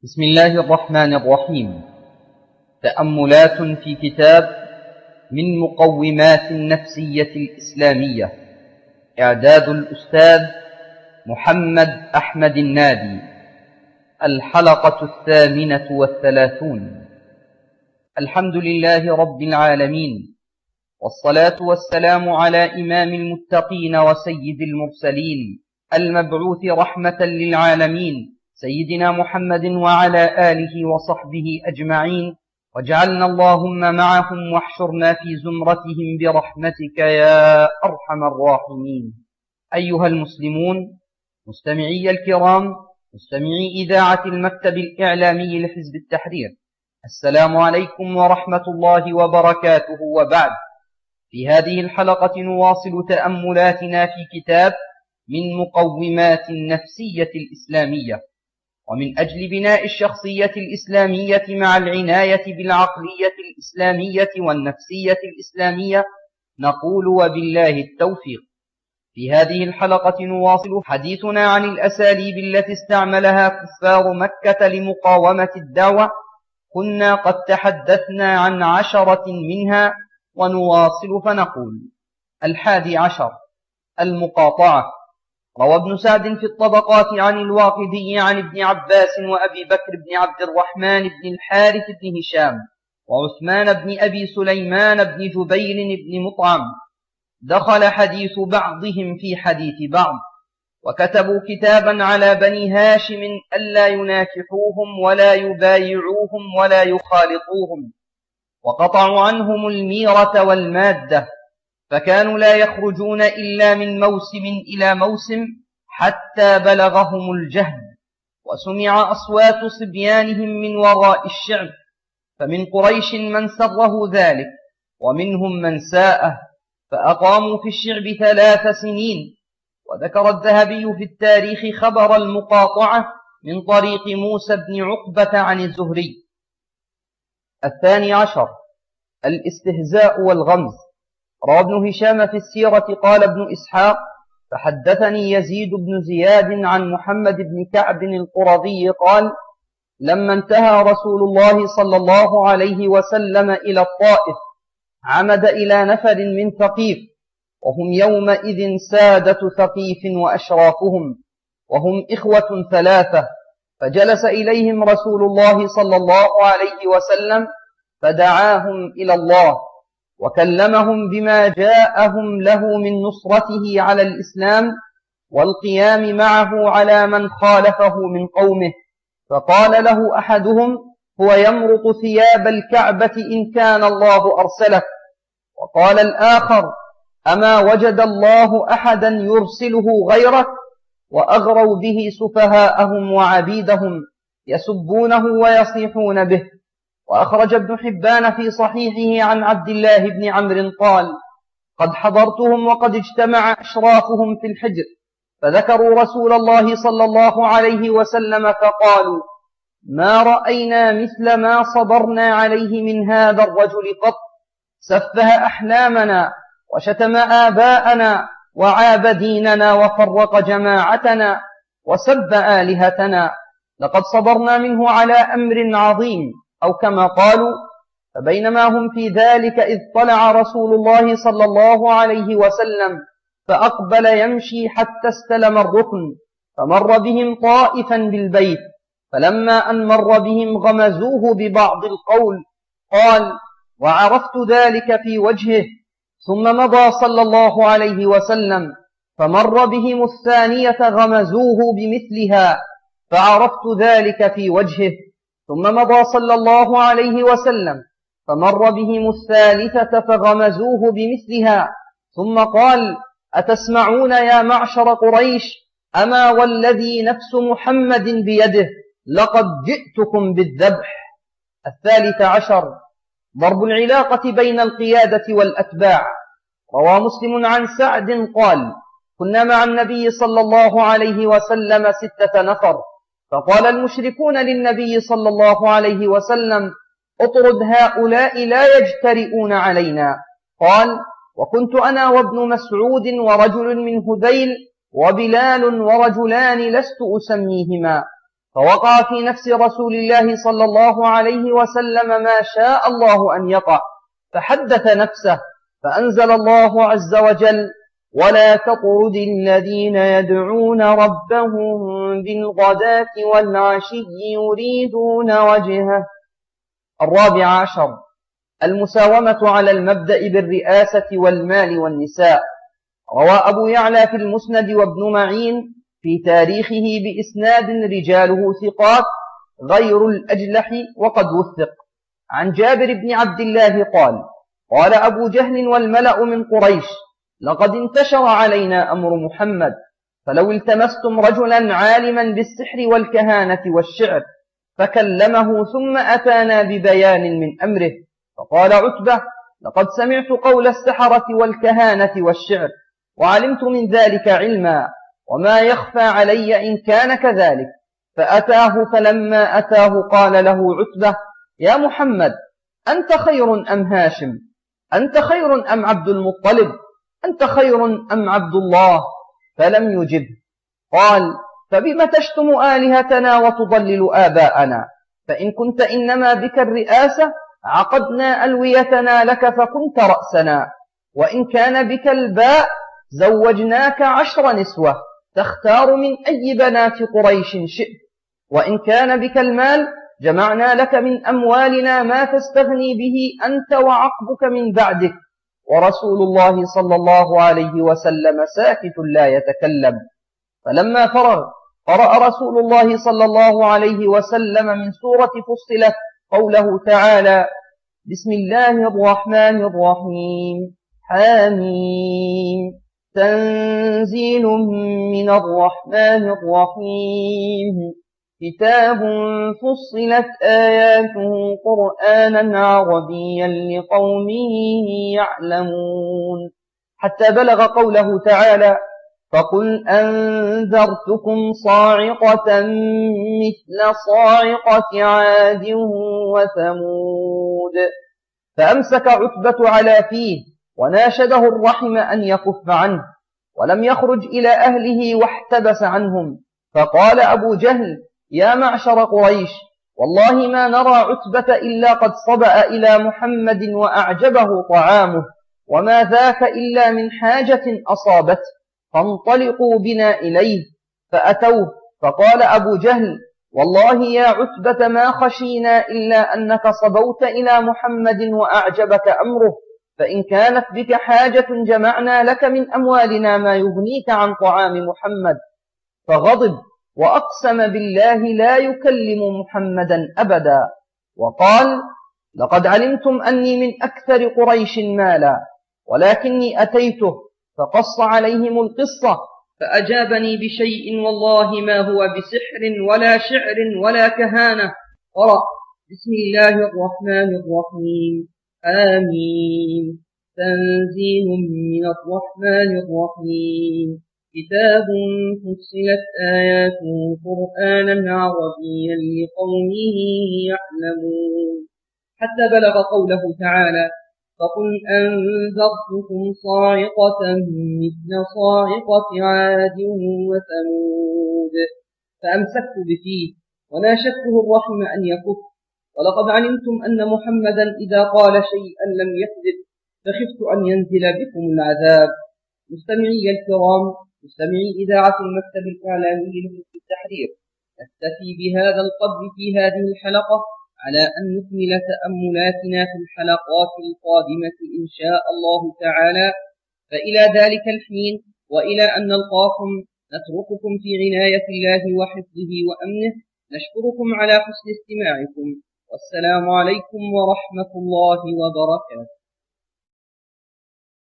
بسم الله الرحمن الرحيم. تأملات في كتاب من مقومات النفسية الإسلامية، إعداد الأستاذ محمد أحمد النادي. الحلقة 38. الحمد لله رب العالمين، والصلاة والسلام على إمام المتقين وسيد المرسلين، المبعوث رحمة للعالمين، سيدنا محمد وعلى آله وصحبه أجمعين، واجعلنا اللهم معهم واحشرنا في زمرتهم برحمتك يا أرحم الراحمين. أيها المسلمون، مستمعي الكرام، مستمعي إذاعة المكتب الإعلامي لحزب التحرير، السلام عليكم ورحمة الله وبركاته. وبعد، في هذه الحلقة نواصل تأملاتنا في كتاب من مقومات النفسية الإسلامية، ومن أجل بناء الشخصية الإسلامية مع العناية بالعقلية الإسلامية والنفسية الإسلامية نقول وبالله التوفيق. في هذه الحلقة نواصل حديثنا عن الأساليب التي استعملها كفار مكة لمقاومة الدعوة. كنا قد تحدثنا عن 10 منها، ونواصل فنقول: 11، المقاطعة. روى ابن سعد في الطبقات عن الواقدي عن ابن عباس وأبي بكر بن عبد الرحمن بن الحارث بن هشام وعثمان بن أبي سليمان بن جبير بن مطعم، دخل حديث بعضهم في حديث بعض، وكتبوا كتابا على بني هاشم ألا يناكحوهم ولا يبايعوهم ولا يخالطوهم، وقطعوا عنهم الميرة والمادة، فكانوا لا يخرجون إلا من موسم إلى موسم حتى بلغهم الجهد، وسمع أصوات صبيانهم من وراء الشعب، فمن قريش من سره ذلك ومنهم من ساءه، فأقاموا في الشعب 3 سنين. وذكر الذهبي في التاريخ خبر المقاطعة من طريق موسى بن عقبة عن الزهري. 12، الاستهزاء والغمز. روى ابن هشام في السيرة قال ابن إسحاق: فحدثني يزيد بن زياد عن محمد بن كعب القرظي قال: لما انتهى رسول الله صلى الله عليه وسلم إلى الطائف، عمد إلى نفر من ثقيف، وهم يومئذ سادة ثقيف وأشرافهم، وهم إخوة 3، فجلس إليهم رسول الله صلى الله عليه وسلم فدعاهم إلى الله، وكلمهم بما جاءهم له من نصرته على الإسلام والقيام معه على من خالفه من قومه. فقال له أحدهم: هو يمرق ثياب الكعبة إن كان الله أرسلك. وقال الآخر: أما وجد الله أحدا يرسله غيرك؟ وأغروا به سفهاءهم وعبيدهم يسبونه ويصيحون به. وأخرج ابن حبان في صحيحه عن عبد الله بن عمرو قال: قد حضرتهم وقد اجتمع أشرافهم في الحجر، فذكروا رسول الله صلى الله عليه وسلم فقالوا: ما رأينا مثل ما صبرنا عليه من هذا الرجل قط، سفه أحلامنا وشتم آباءنا وعاب ديننا وفرق جماعتنا وسب آلهتنا، لقد صبرنا منه على أمر عظيم، أو كما قالوا. فبينما هم في ذلك إذ طلع رسول الله صلى الله عليه وسلم فأقبل يمشي حتى استلم الركن، فمر بهم طائفا بالبيت، فلما أن مر بهم غمزوه ببعض القول. قال: وعرفت ذلك في وجهه. ثم مضى صلى الله عليه وسلم فمر بهم 2 غمزوه بمثلها، فعرفت ذلك في وجهه. ثم مضى صلى الله عليه وسلم فمر بهم 3 فغمزوه بمثلها، ثم قال: أتسمعون يا معشر قريش؟ أما والذي نفس محمد بيده لقد جئتكم بالذبح. 13، ضرب العلاقة بين القيادة والأتباع. روى مسلم عن سعد قال: كنا مع النبي صلى الله عليه وسلم 6 نفر، فقال المشركون للنبي صلى الله عليه وسلم: اطرد هؤلاء لا يجترئون علينا. قال: وكنت أنا وابن مسعود ورجل من هذيل وبلال ورجلان لست أسميهما. فوقع في نفس رسول الله صلى الله عليه وسلم ما شاء الله أن يقع، فحدث نفسه، فأنزل الله عز وجل: ولا تطرد الذين يدعون ربهم بالغداة والعشي يريدون وجهه. 14. المساومة على المبدأ بالرئاسة والمال والنساء. روى أبو يعلى في المسند وابن معين في تاريخه بإسناد رجاله ثقات غير الأجلح وقد وثق، عن جابر بن عبد الله قال: قال أبو جهل والملأ من قريش: لقد انتشر علينا أمر محمد، فلو التمستم رجلا عالما بالسحر والكهانة والشعر فكلمه ثم أتانا ببيان من أمره. فقال عتبة: لقد سمعت قول السحرة والكهانة والشعر، وعلمت من ذلك علما، وما يخفى علي إن كان كذلك. فأتاه، فلما أتاه قال له عتبة: يا محمد، أنت خير أم هاشم؟ أنت خير أم عبد المطلب؟ أنت خير أم عبد الله؟ فلم يجب. قال: فبم تشتم آلهتنا وتضلل آباءنا؟ فإن كنت إنما بك الرئاسة عقدنا ألويتنا لك فكنت رأسنا، وإن كان بك الباء زوجناك 10 نسوة تختار من أي بنات قريش شئت، وإن كان بك المال جمعنا لك من أموالنا ما تستغني به أنت وعقبك من بعدك. ورسول الله صلى الله عليه وسلم ساكت لا يتكلم. فلما فرغ قرأ رسول الله صلى الله عليه وسلم من سورة فصلت قوله تعالى: بسم الله الرحمن الرحيم، حميم، تنزيل من الرحمن الرحيم، كتاب فصلت آياته قرآنا عربيا لقوم يعلمون، حتى بلغ قوله تعالى: فقل أنذرتكم صاعقة مثل صاعقة عاد وثمود. فأمسك عتبة على فيه وناشده الرحم أن يكف عنه، ولم يخرج إلى أهله واحتبس عنهم. فقال أبو جهل: يا معشر قريش، والله ما نرى عتبة إلا قد صبأ إلى محمد وأعجبه طعامه، وما ذاك إلا من حاجة أصابته، فانطلقوا بنا إليه. فأتوه، فقال أبو جهل: والله يا عتبة ما خشينا إلا أنك صبوت إلى محمد وأعجبك أمره، فإن كانت بك حاجة جمعنا لك من أموالنا ما يغنيك عن طعام محمد. فغضب وأقسم بالله لا يكلم محمدا أبدا، وقال: لقد علمتم أني من أكثر قريش مالا، ولكني أتيته فقص عليهم القصة، فأجابني بشيء والله ما هو بسحر ولا شعر ولا كهانة. قرأ: بسم الله الرحمن الرحيم، آمين، تنزيل من الرحمن الرحيم، كتاب فصلت آياته قرآنا عربيا لقوم يعلمون، حتى بلغ قوله تعالى: فقل أنذرتكم صاعقة مثل صاعقة عاد وثمود. فأمسكت بفيه وناشدته الرحم أن يكف، ولقد علمتم أن محمدا إذا قال شيئا لم يكذب، فخفت أن ينزل بكم العذاب. مستمعي الكرام، مستمعي إذاعة المكتب الإعلامي لحزب التحرير، نكتفي بهذا القدر في هذه الحلقة، على أن نكمل تأملاتنا في الحلقات القادمة إن شاء الله تعالى. فإلى ذلك الحين وإلى أن نلقاكم نترككم في عناية الله وحفظه وأمنه. نشكركم على حسن استماعكم، والسلام عليكم ورحمة الله وبركاته.